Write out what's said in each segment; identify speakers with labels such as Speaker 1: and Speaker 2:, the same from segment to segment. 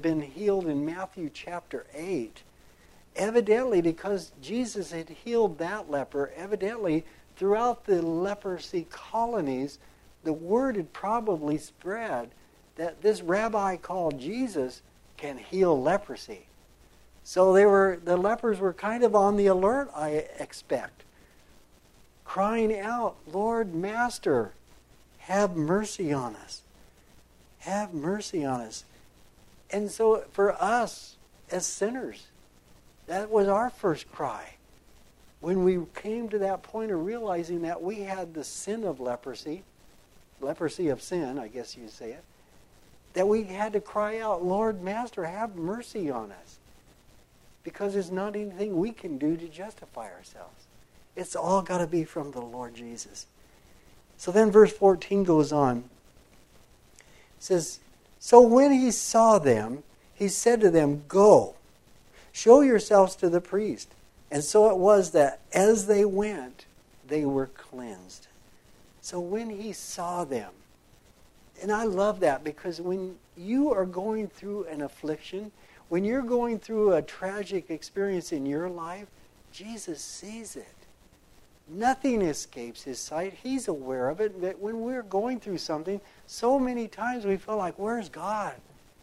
Speaker 1: been healed in Matthew chapter 8. Evidently, because Jesus had healed that leper, evidently throughout the leprosy colonies, the word had probably spread that this rabbi called Jesus can heal leprosy. So the lepers were kind of on the alert, I expect, crying out, "Lord, Master, have mercy on us. Have mercy on us." And so for us as sinners, that was our first cry. When we came to that point of realizing that we had the sin of leprosy of sin, I guess you'd say it, that we had to cry out, "Lord, Master, have mercy on us." Because there's not anything we can do to justify ourselves. It's all got to be from the Lord Jesus. So then verse 14 goes on. It says, "So when he saw them, he said to them, 'Go, show yourselves to the priest.' And so it was that as they went, they were cleansed." So when he saw them, and I love that, because when you are going through an affliction, when you're going through a tragic experience in your life, Jesus sees it. Nothing escapes his sight. He's aware of it. But when we're going through something, so many times we feel like, where's God?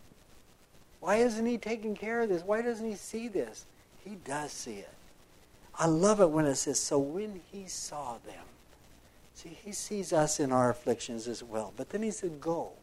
Speaker 1: Why isn't he taking care of this? Why doesn't he see this? He does see it. I love it when it says, so when he saw them. See, he sees us in our afflictions as well. But then he said, go.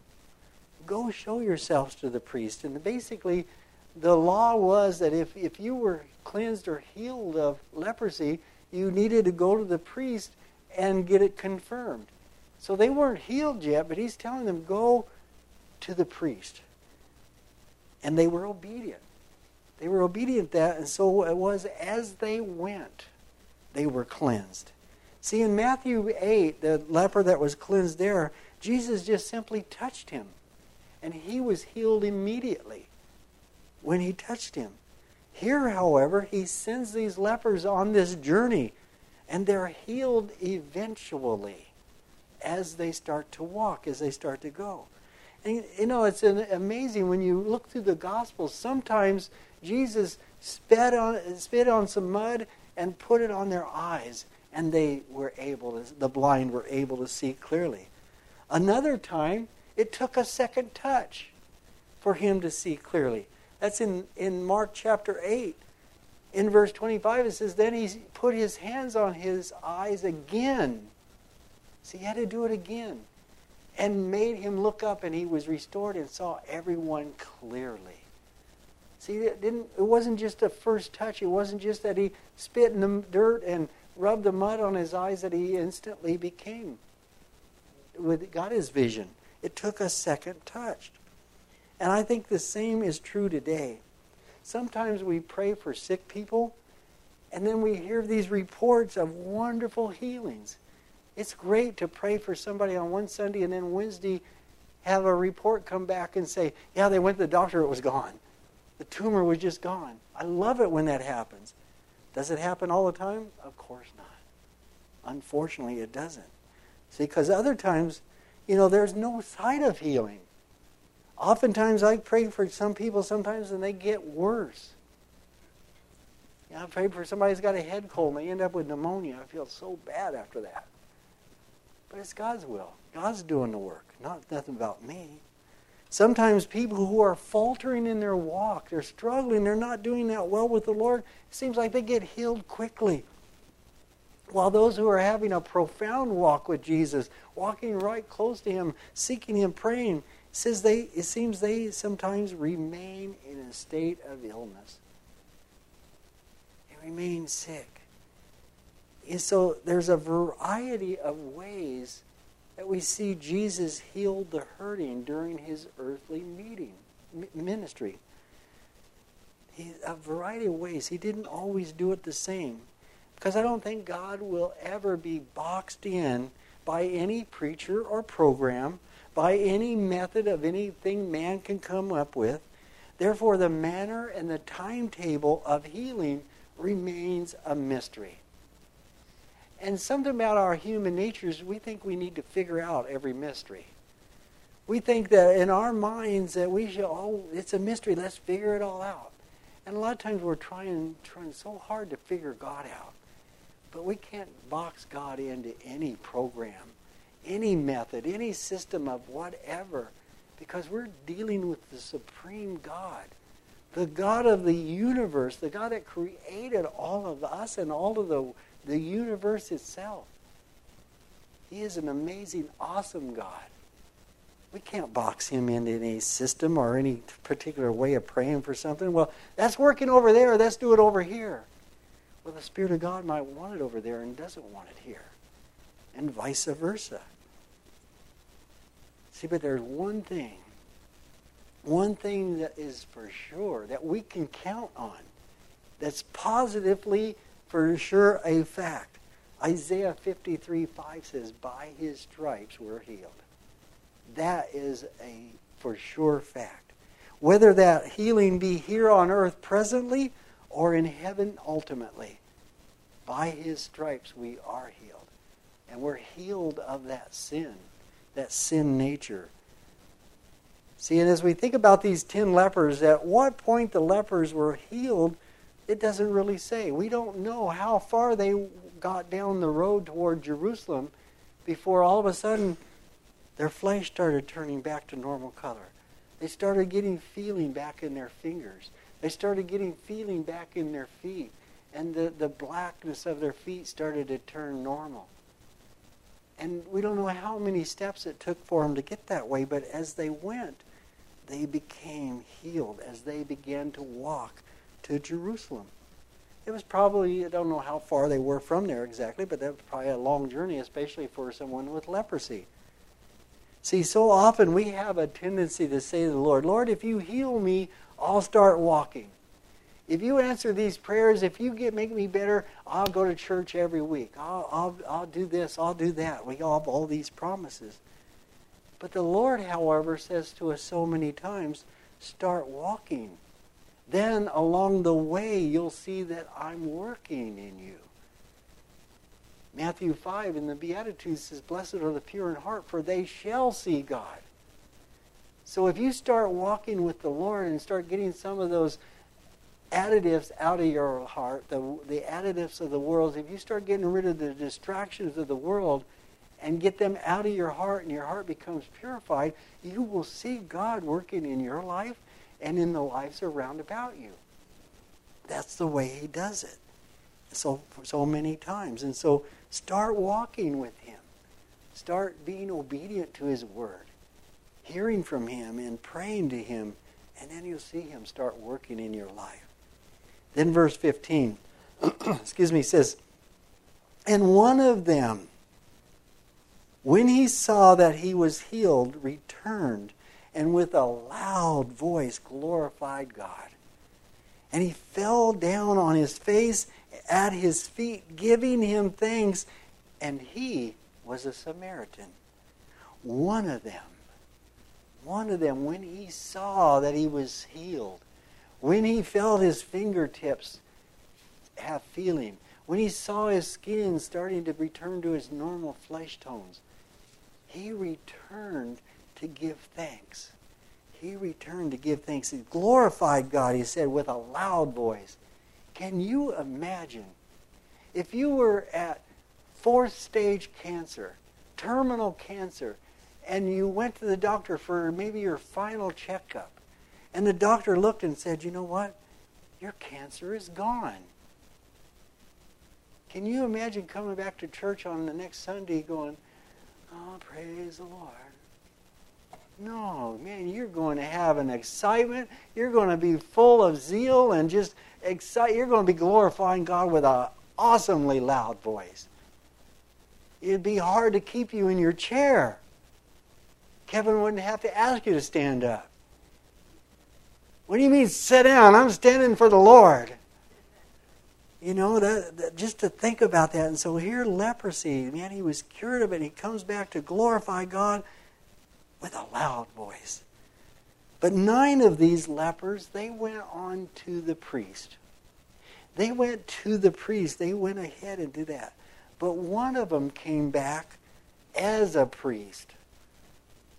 Speaker 1: Go show yourselves to the priest. And basically, the law was that if you were cleansed or healed of leprosy, you needed to go to the priest and get it confirmed. So they weren't healed yet, but he's telling them, go to the priest. And they were obedient. They were obedient to that, and so it was as they went, they were cleansed. See, in Matthew 8, the leper that was cleansed there, Jesus just simply touched him. And he was healed immediately when he touched him. Here, however, he sends these lepers on this journey, and they're healed eventually as they start to walk, as they start to go. And you know, it's amazing when you look through the Gospels. Sometimes Jesus spit on some mud and put it on their eyes, and the blind were able to see clearly. Another time, it took a second touch for him to see clearly. That's in Mark chapter 8. In verse 25 it says, then he put his hands on his eyes again. So he had to do it again. And made him look up, and he was restored and saw everyone clearly. See, it wasn't just a first touch. It wasn't just that he spit in the dirt and rubbed the mud on his eyes that he instantly got his vision. It took a second touch. And I think the same is true today. Sometimes we pray for sick people, and then we hear these reports of wonderful healings. It's great to pray for somebody on one Sunday and then Wednesday have a report come back and say, yeah, they went to the doctor, it was gone. The tumor was just gone. I love it when that happens. Does it happen all the time? Of course not. Unfortunately, it doesn't. See, because other times, there's no sign of healing. Oftentimes I pray for some people sometimes and they get worse. I pray for somebody who's got a head cold and they end up with pneumonia. I feel so bad after that. But it's God's will. God's doing the work, nothing about me. Sometimes people who are faltering in their walk, they're struggling, they're not doing that well with the Lord, it seems like they get healed quickly. While those who are having a profound walk with Jesus, walking right close to him, seeking him, praying, it seems they sometimes remain in a state of illness. They remain sick. And so there's a variety of ways that we see Jesus healed the hurting during his earthly ministry. A variety of ways. He didn't always do it the same. Because I don't think God will ever be boxed in by any preacher or program, by any method of anything man can come up with. Therefore, the manner and the timetable of healing remains a mystery. And something about our human natures, we think we need to figure out every mystery. We think that in our minds that we should, it's a mystery, let's figure it all out. And a lot of times we're trying so hard to figure God out. But we can't box God into any program, any method, any system of whatever, because we're dealing with the supreme God, the God of the universe, the God that created all of us and all of the universe itself. He is an amazing, awesome God. We can't box him into any system or any particular way of praying for something. Well, that's working over there, let's do it over here. Well, the Spirit of God might want it over there and doesn't want it here. And vice versa. See, but there's one thing that is for sure, that we can count on, that's positively for sure a fact. Isaiah 53:5 says, by his stripes we're healed. That is a for sure fact. Whether that healing be here on earth presently or in heaven ultimately, by his stripes we are healed. And we're healed of that sin nature. See, and as we think about these 10 lepers, at what point the lepers were healed, it doesn't really say. We don't know how far they got down the road toward Jerusalem before all of a sudden their flesh started turning back to normal color. They started getting feeling back in their fingers. They started getting feeling back in their feet. And the blackness of their feet started to turn normal. And we don't know how many steps it took for them to get that way, but as they went, they became healed as they began to walk to Jerusalem. It was probably, I don't know how far they were from there exactly, but that was probably a long journey, especially for someone with leprosy. See, so often we have a tendency to say to the Lord, Lord, if you heal me, I'll start walking. If you answer these prayers, if you make me better, I'll go to church every week. I'll do this, I'll do that. We all have all these promises. But the Lord, however, says to us so many times, start walking. Then along the way, you'll see that I'm working in you. Matthew 5 in the Beatitudes says, blessed are the pure in heart, for they shall see God. So if you start walking with the Lord and start getting some of those additives out of your heart, the additives of the world, if you start getting rid of the distractions of the world and get them out of your heart and your heart becomes purified, you will see God working in your life and in the lives around about you. That's the way he does it. So many times. And so start walking with him. Start being obedient to his word. Hearing from him and praying to him. And then you'll see him start working in your life. Then verse 15, says, and one of them, when he saw that he was healed, returned, and with a loud voice glorified God. And he fell down on his face at his feet, giving him thanks, and he was a Samaritan. One of them, when he saw that he was healed, when he felt his fingertips have feeling, when he saw his skin starting to return to his normal flesh tones, he returned to give thanks. He returned to give thanks. He glorified God, he said, with a loud voice. Can you imagine if you were at 4th stage cancer, terminal cancer, and you went to the doctor for maybe your final checkup, and the doctor looked and said, you know what? Your cancer is gone. Can you imagine coming back to church on the next Sunday going, oh, praise the Lord. No, man, you're going to have an excitement. You're going to be full of zeal and just excited. You're going to be glorifying God with an awesomely loud voice. It'd be hard to keep you in your chair. Kevin wouldn't have to ask you to stand up. What do you mean, sit down? I'm standing for the Lord. You know, that just to think about that. And so here, leprosy, man, he was cured of it. And he comes back to glorify God with a loud voice. But 9 of these lepers, they went on to the priest. They went to the priest. They went ahead and did that. But one of them came back as a priest.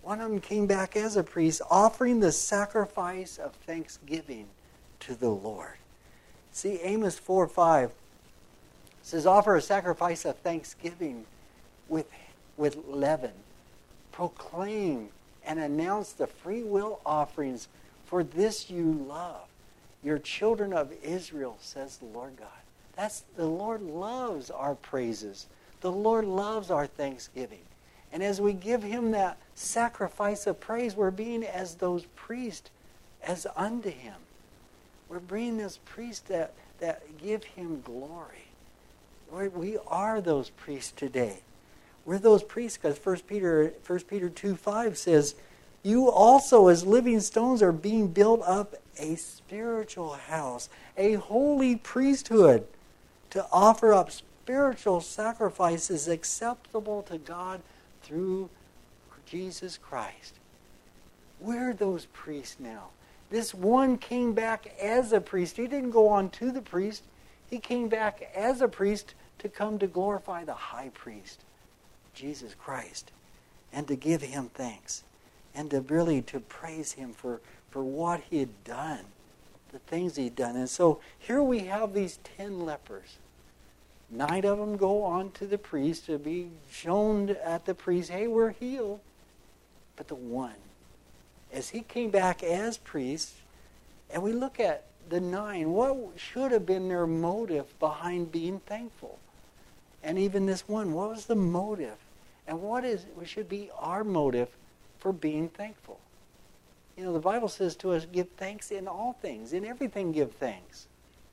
Speaker 1: One of them came back as a priest, offering the sacrifice of thanksgiving to the Lord. See, Amos 4:5 says, offer a sacrifice of thanksgiving with leaven. Proclaim and announce the free will offerings, for this you love. Your children of Israel, says the Lord God. The Lord loves our praises. The Lord loves our thanksgiving. And as we give him that sacrifice of praise, we're being as those priests as unto him. We're being those priests that give him glory. We are those priests today. We're those priests because 1 Peter 2:5 says, you also as living stones are being built up a spiritual house, a holy priesthood, to offer up spiritual sacrifices acceptable to God through Jesus Christ. We're those priests now. This one came back as a priest. He didn't go on to the priest. He came back as a priest to come to glorify the high priest, Jesus Christ, and to give him thanks, and to really to praise him for what he had done, the things he'd done. And so here we have these 10 lepers. 9 of them go on to the priest to be shown at the priest, hey, we're healed. But the one, as he came back as priest, and we look at the 9, what should have been their motive behind being thankful? And even this one, what was the motive? And what should be our motive for being thankful? You know, the Bible says to us, give thanks in all things. In everything, give thanks.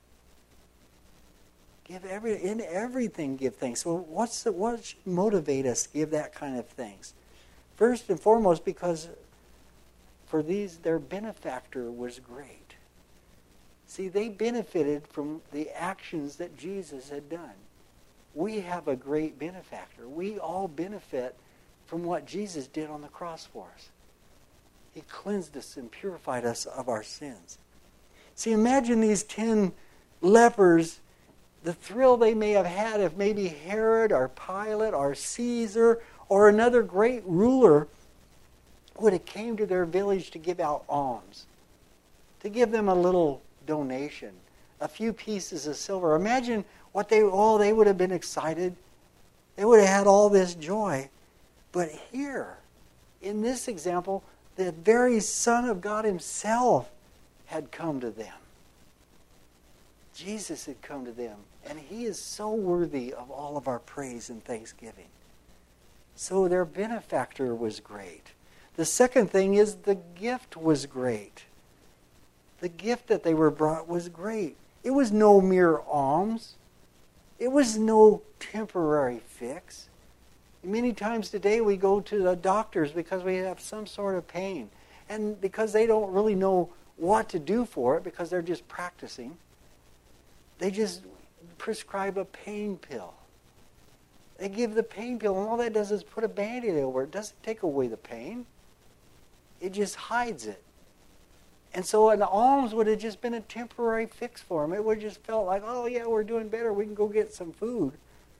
Speaker 1: In everything, give thanks. So what should motivate us to give that kind of thanks? First and foremost, because for these, their benefactor was great. See, they benefited from the actions that Jesus had done. We have a great benefactor. We all benefit from what Jesus did on the cross for us. He cleansed us and purified us of our sins. See, imagine these 10 lepers, the thrill they may have had if maybe Herod or Pilate or Caesar or another great ruler would have came to their village to give out alms, to give them a little donation, a few pieces of silver. Imagine what they would have been excited. They would have had all this joy. But here, in this example, the very Son of God himself had come to them. Jesus had come to them, and he is so worthy of all of our praise and thanksgiving. So their benefactor was great. The second thing is the gift was great. The gift that they were brought was great. It was no mere alms. It was no temporary fix. Many times today we go to the doctors because we have some sort of pain. And because they don't really know what to do for it, because they're just practicing, they just prescribe a pain pill. They give the pain pill, and all that does is put a Band-Aid over it. It doesn't take away the pain. It just hides it. And so an alms would have just been a temporary fix for them. It would have just felt like, oh yeah, we're doing better. We can go get some food.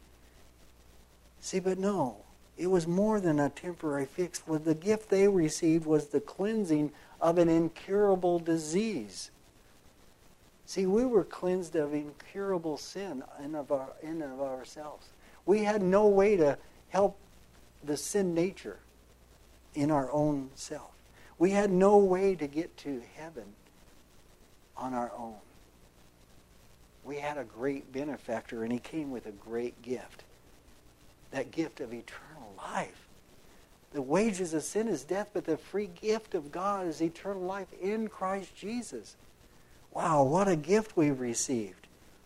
Speaker 1: See, but no. It was more than a temporary fix. Well, the gift they received was the cleansing of an incurable disease. See, we were cleansed of incurable sin in of ourselves. We had no way to help the sin nature in our own self. We had no way to get to heaven on our own. We had a great benefactor, and he came with a great gift. That gift of eternal life. The wages of sin is death, but the free gift of God is eternal life in Christ Jesus. Wow, what a gift we've received.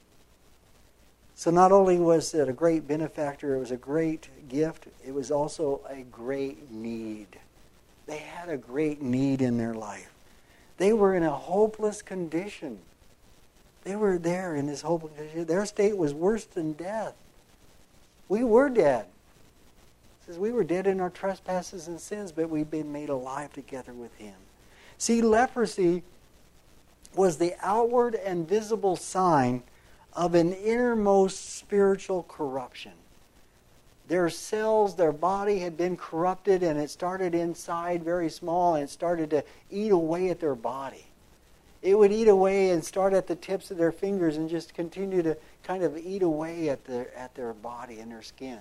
Speaker 1: So not only was it a great benefactor, it was a great gift, it was also a great need. They had a great need in their life. They were in a hopeless condition. They were there in this hopeless condition. Their state was worse than death. We were dead. It says we were dead in our trespasses and sins, but we've been made alive together with him. See, leprosy was the outward and visible sign of an innermost spiritual corruption. Their cells, their body had been corrupted, and it started inside very small, and it started to eat away at their body. It would eat away and start at the tips of their fingers and just continue to kind of eat away at their body and their skin.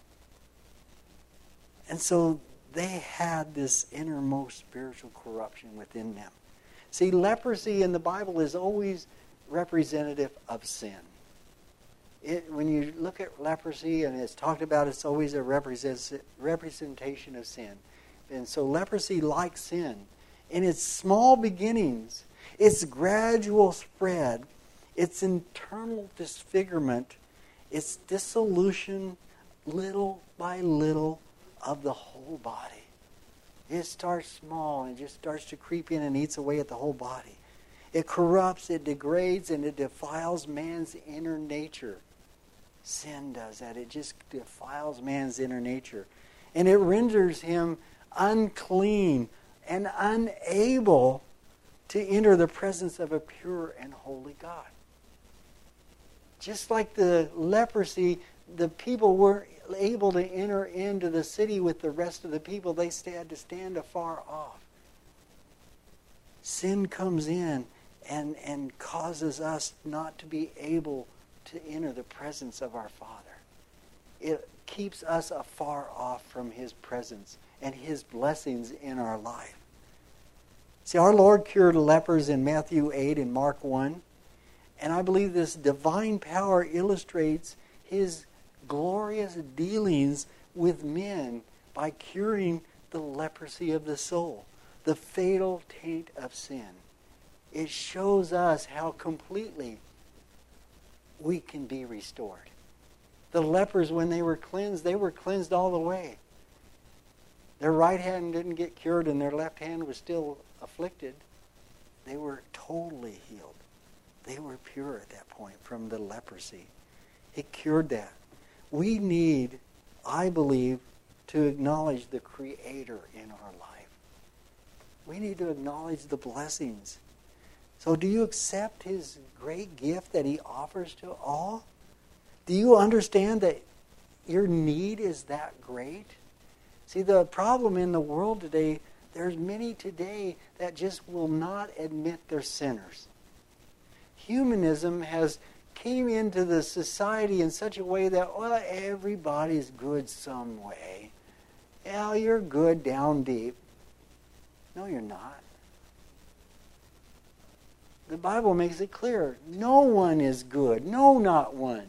Speaker 1: And so they had this innermost spiritual corruption within them. See, leprosy in the Bible is always representative of sin. When you look at leprosy and it's talked about, it's always a representation of sin. And so leprosy, like sin, in its small beginnings, its gradual spread, its internal disfigurement, its dissolution, little by little, of the whole body. It starts small and just starts to creep in and eats away at the whole body. It corrupts, it degrades, and it defiles man's inner nature. Sin does that. It just defiles man's inner nature. And it renders him unclean and unable to enter the presence of a pure and holy God. Just like the leprosy, the people weren't able to enter into the city with the rest of the people. They had to stand afar off. Sin comes in and causes us not to be able to enter the presence of our Father. It keeps us afar off from His presence and His blessings in our life. See, our Lord cured lepers in Matthew 8 and Mark 1. And I believe this divine power illustrates His glorious dealings with men by curing the leprosy of the soul, the fatal taint of sin. It shows us how completely we can be restored. The lepers, when they were cleansed all the way. Their right hand didn't get cured and their left hand was still afflicted. They were totally healed. They were pure at that point from the leprosy. It cured that. We need, I believe, to acknowledge the Creator in our life. We need to acknowledge the blessings. So do you accept His great gift that He offers to all? Do you understand that your need is that great? See, the problem in the world today, there's many today that just will not admit they're sinners. Humanism has came into the society in such a way that, well, everybody's good some way. Yeah, you're good down deep. No, you're not. The Bible makes it clear. No one is good. No, not one.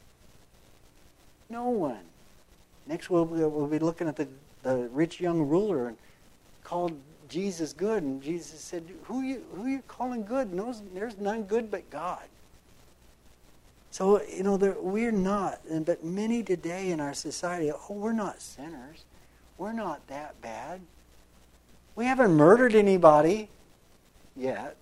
Speaker 1: No one. Next we'll be looking at the rich young ruler and called Jesus good. And Jesus said, who are you calling good? No, there's none good but God. So, we're not. But many today in our society, we're not sinners. We're not that bad. We haven't murdered anybody yet.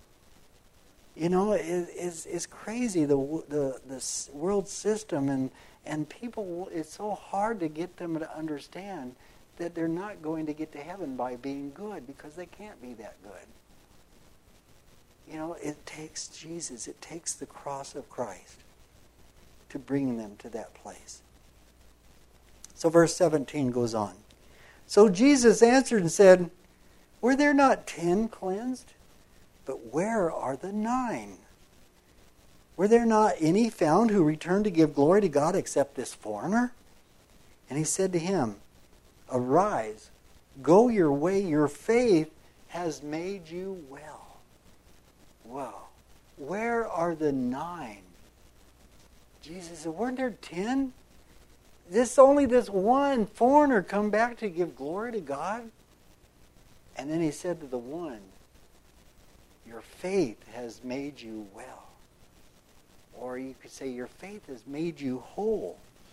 Speaker 1: It's crazy, the world system, and people, it's so hard to get them to understand that they're not going to get to heaven by being good because they can't be that good. It takes Jesus, it takes the cross of Christ to bring them to that place. So verse 17 goes on. So Jesus answered and said, were there not 10 cleansed? But where are the 9? Were there not any found who returned to give glory to God except this foreigner? And he said to him, arise, go your way, your faith has made you well. Well, where are the 9? Jesus said, weren't there 10? Only this one foreigner come back to give glory to God? And then he said to the one, your faith has made you well. Or you could say your faith has made you whole.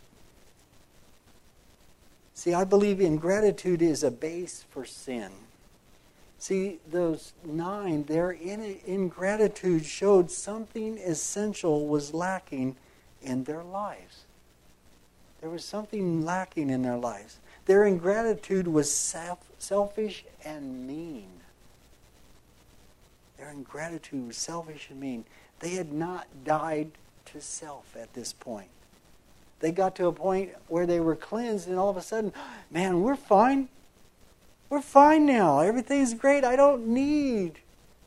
Speaker 1: See, I believe ingratitude is a base for sin. See, those 9, their ingratitude showed something essential was lacking in their lives. There was something lacking in their lives. Their ingratitude was selfish and mean. Their ingratitude was selfish and mean. They had not died to self at this point. They got to a point where they were cleansed, and all of a sudden, man, we're fine. We're fine now. Everything's great. I don't need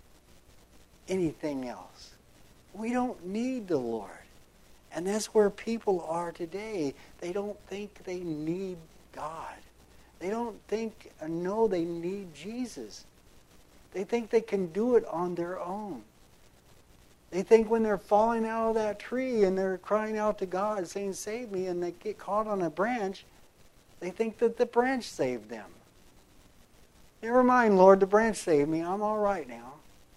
Speaker 1: anything else. We don't need the Lord. And that's where people are today. They don't think they need God. They don't think or know they need Jesus. They think they can do it on their own. They think when they're falling out of that tree and they're crying out to God saying, save me, and they get caught on a branch, they think that the branch saved them. Never mind, Lord, the branch saved me. I'm all right now.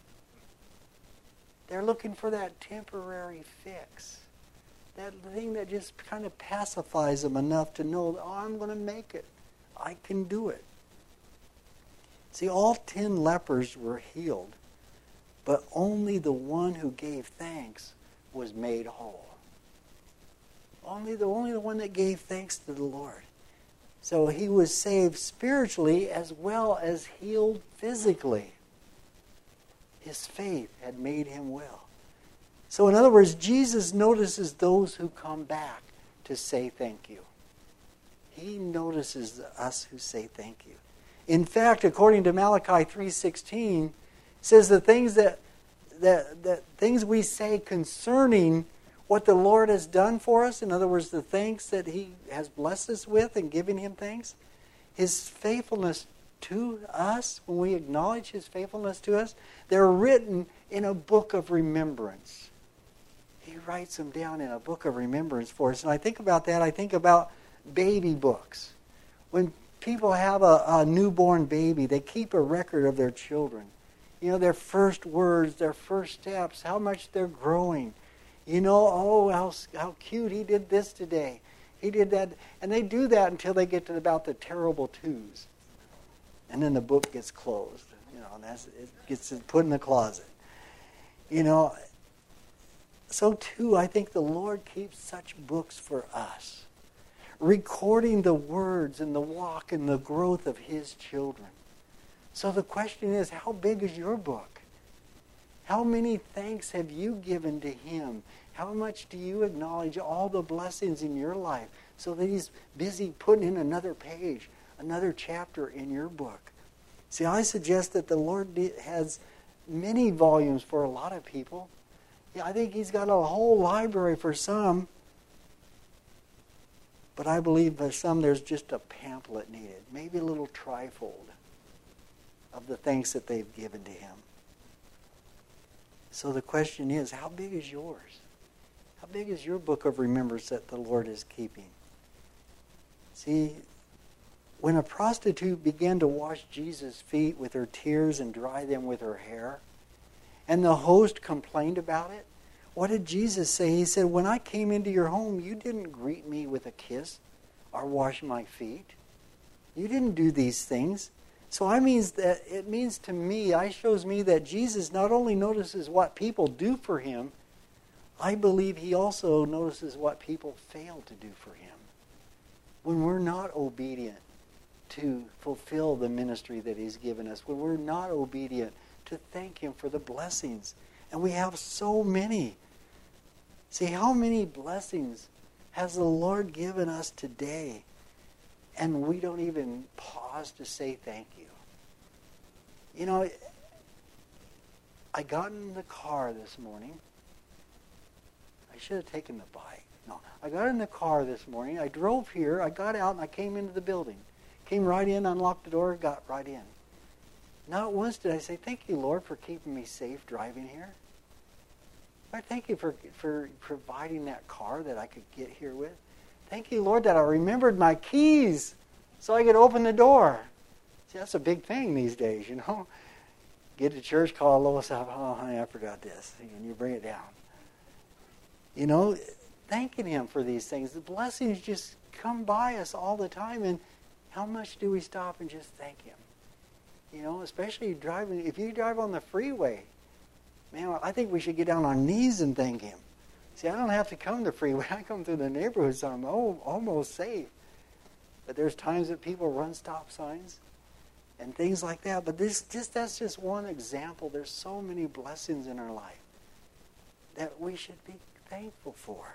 Speaker 1: They're looking for that temporary fix. That thing that just kind of pacifies them enough to know, oh, I'm going to make it. I can do it. See, all 10 lepers were healed, but only the one who gave thanks was made whole. Only the one that gave thanks to the Lord. So he was saved spiritually as well as healed physically. His faith had made him well. So in other words, Jesus notices those who come back to say thank you. He notices us who say thank you. In fact, according to Malachi 3:16, it says the things that things we say concerning what the Lord has done for us, in other words, the thanks that He has blessed us with and giving Him thanks, His faithfulness to us, when we acknowledge His faithfulness to us, they're written in a book of remembrance. He writes them down in a book of remembrance for us. And I think about that. I think about baby books. When people have a newborn baby, they keep a record of their children. You know, their first words, their first steps, how much they're growing. You know, oh, how cute, he did this today. He did that. And they do that until they get to about the terrible twos. And then the book gets closed. You know, and it gets put in the closet. You know, so too, I think the Lord keeps such books for us, recording the words and the walk and the growth of His children. So the question is, how big is your book? How many thanks have you given to Him? How much do you acknowledge all the blessings in your life so that He's busy putting in another page, another chapter in your book? See, I suggest that the Lord has many volumes for a lot of people. Yeah, I think He's got a whole library for some. But I believe for some there's just a pamphlet needed. Maybe a little trifold of the thanks that they've given to Him. So the question is, how big is yours? How big is your book of remembrance that the Lord is keeping? See, when a prostitute began to wash Jesus' feet with her tears and dry them with her hair, and the host complained about it, what did Jesus say? He said, when I came into your home, you didn't greet me with a kiss or wash my feet. You didn't do these things. So it means to me, it shows me that Jesus not only notices what people do for Him, I believe He also notices what people fail to do for Him. When we're not obedient to fulfill the ministry that He's given us, when we're not obedient to thank Him for the blessings. And we have so many. See, how many blessings has the Lord given us today? And we don't even pause to say thank you. You know, I got in the car this morning. I should have taken the bike. No, I got in the car this morning. I drove here. I got out and I came into the building. Came right in, unlocked the door, got right in. Not once did I say, thank you, Lord, for keeping me safe driving here. Lord, thank you for providing that car that I could get here with. Thank you, Lord, that I remembered my keys so I could open the door. See, that's a big thing these days, you know. Get to church, call Lois up, oh, honey, I forgot this. And you bring it down. You know, thanking Him for these things. The blessings just come by us all the time. And how much do we stop and just thank Him? You know, especially driving. If you drive on the freeway, man, I think we should get down on our knees and thank Him. See, I don't have to come to the freeway. I come through the neighborhood, so I'm almost safe. But there's times that people run stop signs and things like that. But that's just one example. There's so many blessings in our life that we should be thankful for.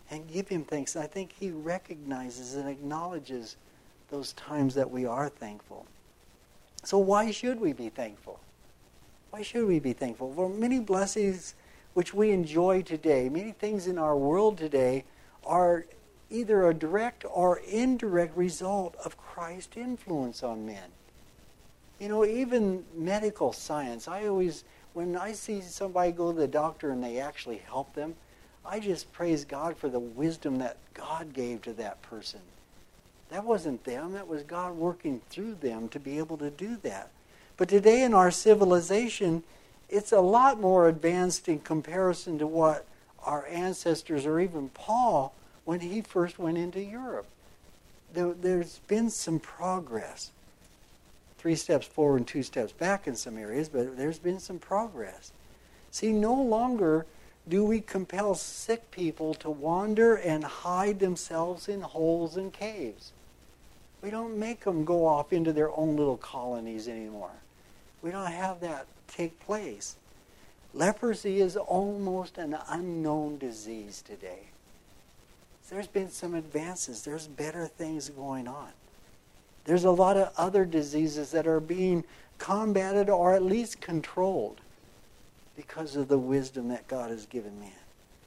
Speaker 1: and give him thanks. I think he recognizes and acknowledges those times that we are thankful. So why should we be thankful? Why should we be thankful? Well, many blessings which we enjoy today, many things in our world today are either a direct or indirect result of Christ's influence on men. You know, even medical science, when I see somebody go to the doctor and they actually help them, I just praise God for the wisdom that God gave to that person. That wasn't them, that was God working through them to be able to do that. But today in our civilization, it's a lot more advanced in comparison to what our ancestors, or even Paul, when he first went into Europe. There's been some progress. 3 steps forward and 2 steps back in some areas, but there's been some progress. See, no longer do we compel sick people to wander and hide themselves in holes and caves. We don't make them go off into their own little colonies anymore. We don't have that take place. Leprosy is almost an unknown disease today. There's been some advances. There's better things going on. There's a lot of other diseases that are being combated or at least controlled because of the wisdom that God has given man.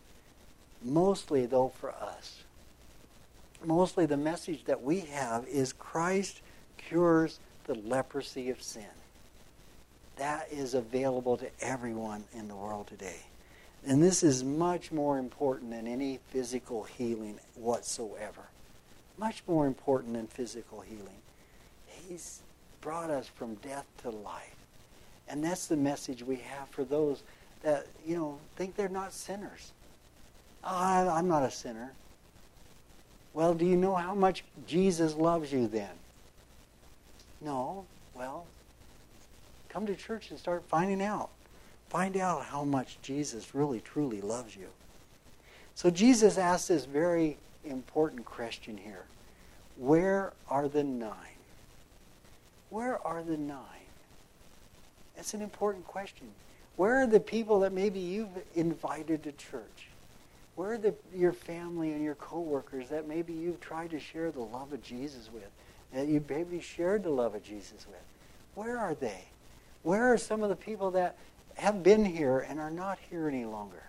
Speaker 1: Mostly, though, for us. Mostly the message that we have is Christ cures the leprosy of sin. That is available to everyone in the world today. And this is much more important than any physical healing whatsoever. Much more important than physical healing. He's brought us from death to life. And that's the message we have for those that, think they're not sinners. Oh, I'm not a sinner. Well, do you know how much Jesus loves you then? No. Well, come to church and start finding out. Find out how much Jesus really, truly loves you. So Jesus asks this very important question here. Where are the 9? Where are the 9? That's an important question. Where are the people that maybe you've invited to church? Where are your family and your coworkers that maybe you've tried to share the love of Jesus with? That you maybe shared the love of Jesus with? Where are they? Where are some of the people that have been here and are not here any longer?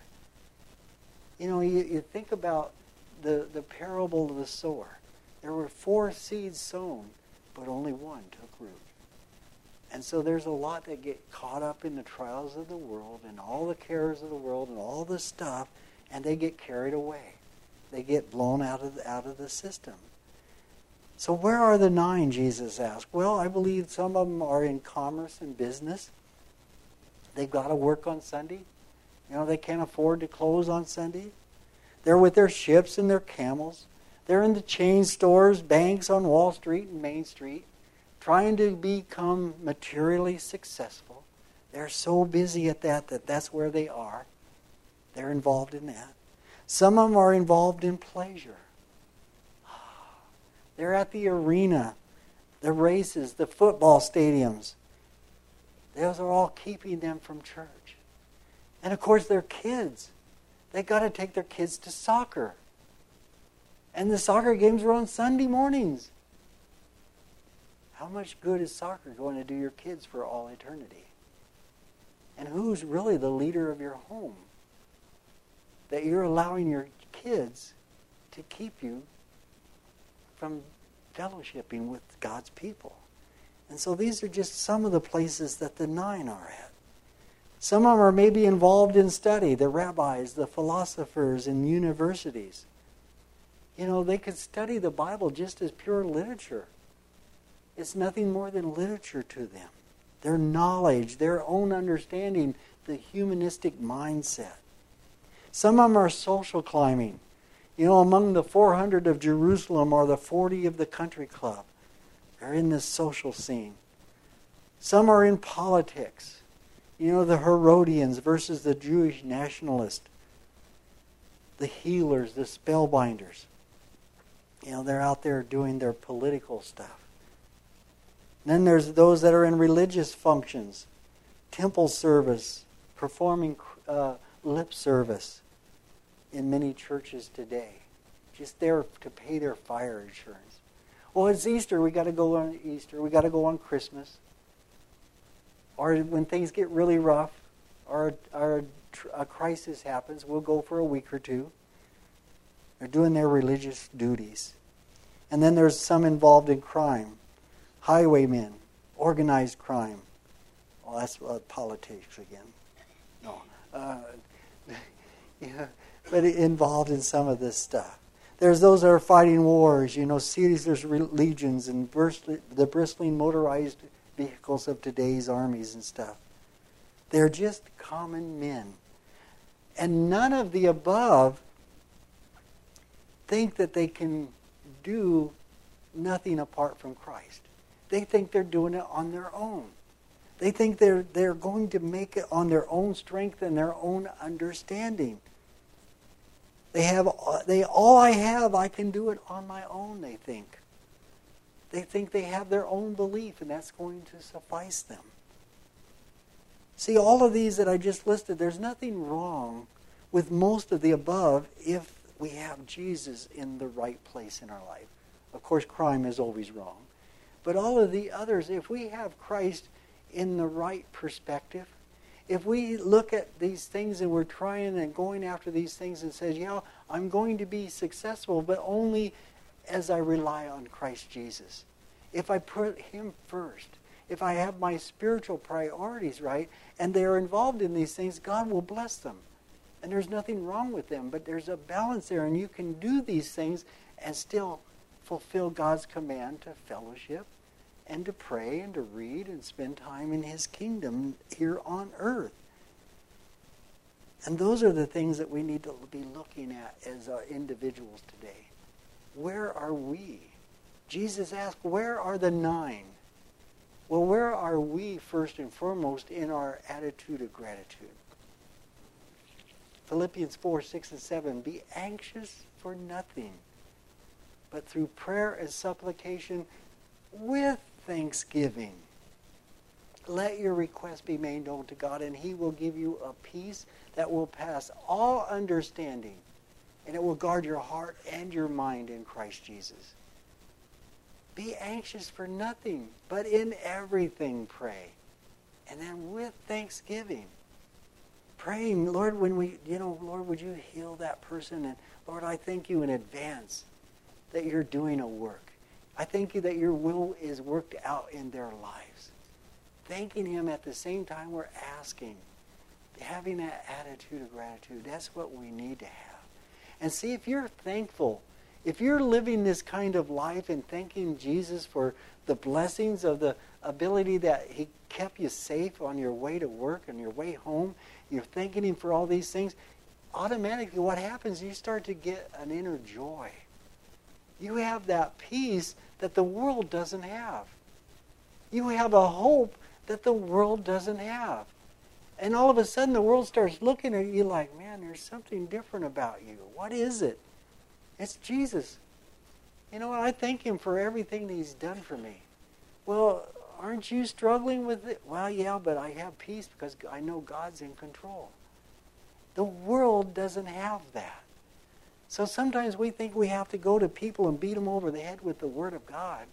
Speaker 1: You think about the parable of the sower. There were 4 seeds sown, but only 1 took root. And so there's a lot that get caught up in the trials of the world and all the cares of the world and all this stuff, and they get carried away. They get blown out of the system. So where are the 9, Jesus asked? Well, I believe some of them are in commerce and business. They've got to work on Sunday. They can't afford to close on Sunday. They're with their ships and their camels. They're in the chain stores, banks on Wall Street and Main Street, trying to become materially successful. They're so busy at that's where they are. They're involved in that. Some of them are involved in pleasure. They're at the arena, the races, the football stadiums. Those are all keeping them from church. And of course, their kids. They got to take their kids to soccer. And the soccer games are on Sunday mornings. How much good is soccer going to do your kids for all eternity? And who's really the leader of your home? That you're allowing your kids to keep you from fellowshipping with God's people. And so these are just some of the places that the 9 are at. Some of them are maybe involved in study, the rabbis, the philosophers in universities. They could study the Bible just as pure literature. It's nothing more than literature to them. Their knowledge, their own understanding, the humanistic mindset. Some of them are social climbing. Among the 400 of Jerusalem or the 40 of the country club. They're in this social scene. Some are in politics. The Herodians versus the Jewish nationalists. The healers, the spellbinders. They're out there doing their political stuff. And then there's those that are in religious functions. Temple service, performing lip service. in many churches today. Just there to pay their fire insurance. Well, it's Easter. We got to go on Easter. We got to go on Christmas. Or when things get really rough, or a crisis happens, we'll go for a week or two. They're doing their religious duties. And then there's some involved in crime. Highwaymen, organized crime. Well, that's politics again. No. Yeah, but involved in some of this stuff. There's those that are fighting wars, Caesar's legions and the bristling motorized vehicles of today's armies and stuff. They're just common men. And none of the above think that they can do nothing apart from Christ. They think they're doing it on their own. They think they're going to make it on their own strength and their own understanding. All I have, I can do it on my own, they think. They think they have their own belief, and that's going to suffice them. See, all of these that I just listed, there's nothing wrong with most of the above if we have Jesus in the right place in our life. Of course, crime is always wrong. But all of the others, if we have Christ in the right perspective, if we look at these things and we're trying and going after these things and says, I'm going to be successful, but only as I rely on Christ Jesus. If I put Him first, if I have my spiritual priorities right, and they're involved in these things, God will bless them. And there's nothing wrong with them, but there's a balance there, and you can do these things and still fulfill God's command to fellowship and to pray and to read and spend time in His kingdom here on earth. And those are the things that we need to be looking at as individuals today. Where are we? Jesus asked, where are the 9? Well, where are we first and foremost in our attitude of gratitude? Philippians 4, 6, and 7, be anxious for nothing, but through prayer and supplication with thanksgiving, let your requests be made known to God, and He will give you a peace that will pass all understanding, and it will guard your heart and your mind in Christ Jesus. Be anxious for nothing, but in everything pray. And then with thanksgiving, praying, Lord, Lord, would you heal that person? And Lord, I thank you in advance that you're doing a work. I thank you that your will is worked out in their lives. Thanking Him at the same time we're asking. Having that attitude of gratitude, that's what we need to have. And see, if you're thankful, if you're living this kind of life and thanking Jesus for the blessings of the ability that He kept you safe on your way to work and your way home, you're thanking Him for all these things, automatically what happens, you start to get an inner joy. You have that peace that the world doesn't have. You have a hope that the world doesn't have. And all of a sudden the world starts looking at you like, man, there's something different about you. What is it? It's Jesus. You know what? I thank Him for everything that He's done for me. Well, aren't you struggling with it? Well, yeah, but I have peace because I know God's in control. The world doesn't have that. So sometimes we think we have to go to people and beat them over the head with the Word of God.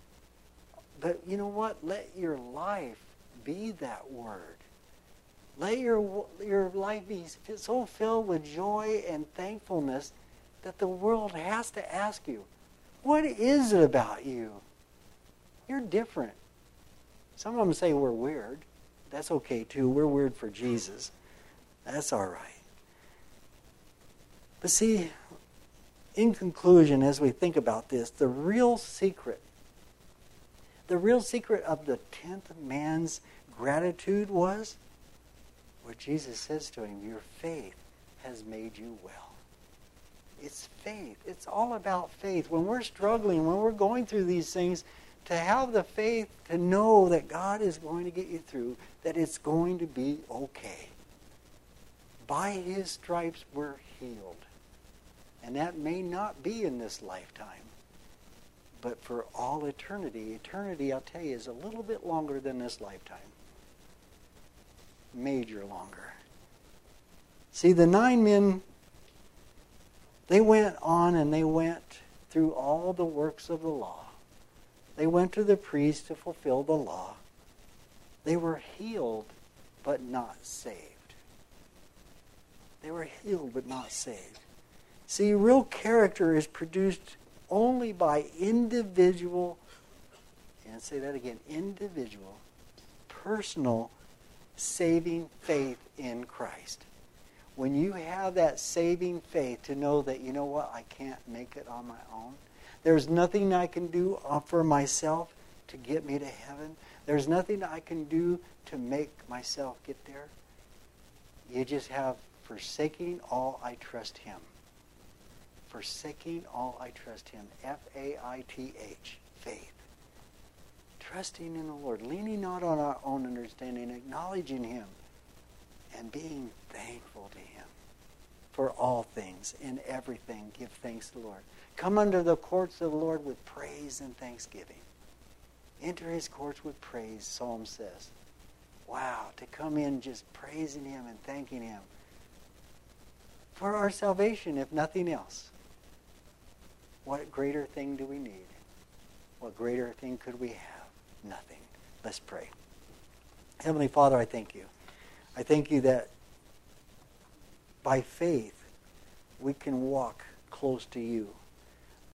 Speaker 1: But you know what? Let your life be that Word. Let your life be so filled with joy and thankfulness that the world has to ask you, what is it about you? You're different. Some of them say we're weird. That's okay too. We're weird for Jesus. That's all right. But see, in conclusion, as we think about this, the real secret of the 10th man's gratitude was where Jesus says to him, your faith has made you well. It's faith. It's all about faith. When we're struggling, when we're going through these things, to have the faith to know that God is going to get you through, that it's going to be okay. By His stripes we're healed. And that may not be in this lifetime, but for all eternity. Eternity, I'll tell you, is a little bit longer than this lifetime. Major longer. See, the 9 men They went on and they went through all the works of the law. They went to the priest to fulfill the law. They were healed, but not saved. They were healed, but not saved. See, real character is produced only by individual, and say that again, individual, personal, saving faith in Christ. When you have that saving faith to know that, you know what, I can't make it on my own. There's nothing I can do for myself to get me to heaven. There's nothing I can do to make myself get there. You just have forsaking all, I trust Him. Forsaking all, I trust Him. F-A-I-T-H. Faith. Trusting in the Lord. Leaning not on our own understanding. Acknowledging Him. And being thankful to Him. For all things. In everything. Give thanks to the Lord. Come under the courts of the Lord with praise and thanksgiving. Enter His courts with praise, Psalm says. Wow, to come in just praising Him and thanking Him for our salvation, if nothing else. What greater thing do we need? What greater thing could we have? Nothing. Let's pray. Heavenly Father, I thank You. I thank You that by faith we can walk close to You.